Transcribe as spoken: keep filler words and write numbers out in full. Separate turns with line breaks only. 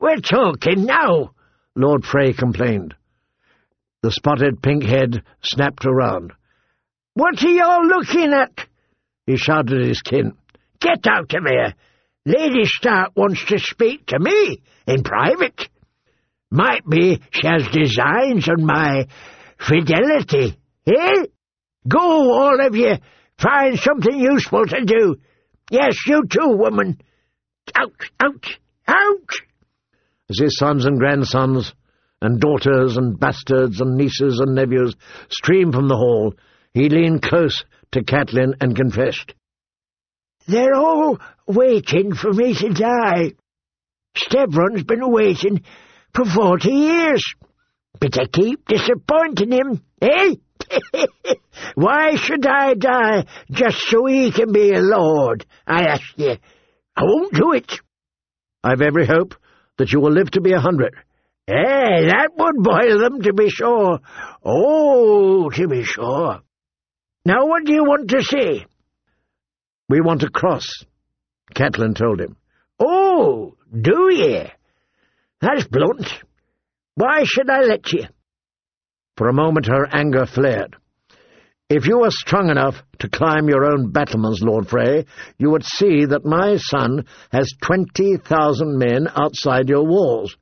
we're talking now," Lord Frey complained. The spotted pink head snapped around. "What are you all looking at?" he shouted at his kin. "Get out of here! Lady Stark wants to speak to me in private. Might be she has designs on my fidelity, eh? Go, all of you, find something useful to do. Yes, you too, woman. Out, out, out!" As his sons and grandsons, and daughters and bastards and nieces and nephews streamed from the hall, he leaned close to Catelyn and confessed. "They're all waiting for me to die. Stevron's been waiting for forty years, but I keep disappointing him, eh? Why should I die just so he can be a lord, I ask you? I won't do it." "I've every hope that you will live to be a hundred." "Eh, that would boil them, to be sure. Oh, to be sure. Now what do you want to say?" "We want to cross," Catelyn told him. "Oh, do ye? That's blunt. Why should I let you?" For a moment her anger flared. "If you were strong enough to climb your own battlements, Lord Frey, you would see that my son has twenty thousand men outside your walls,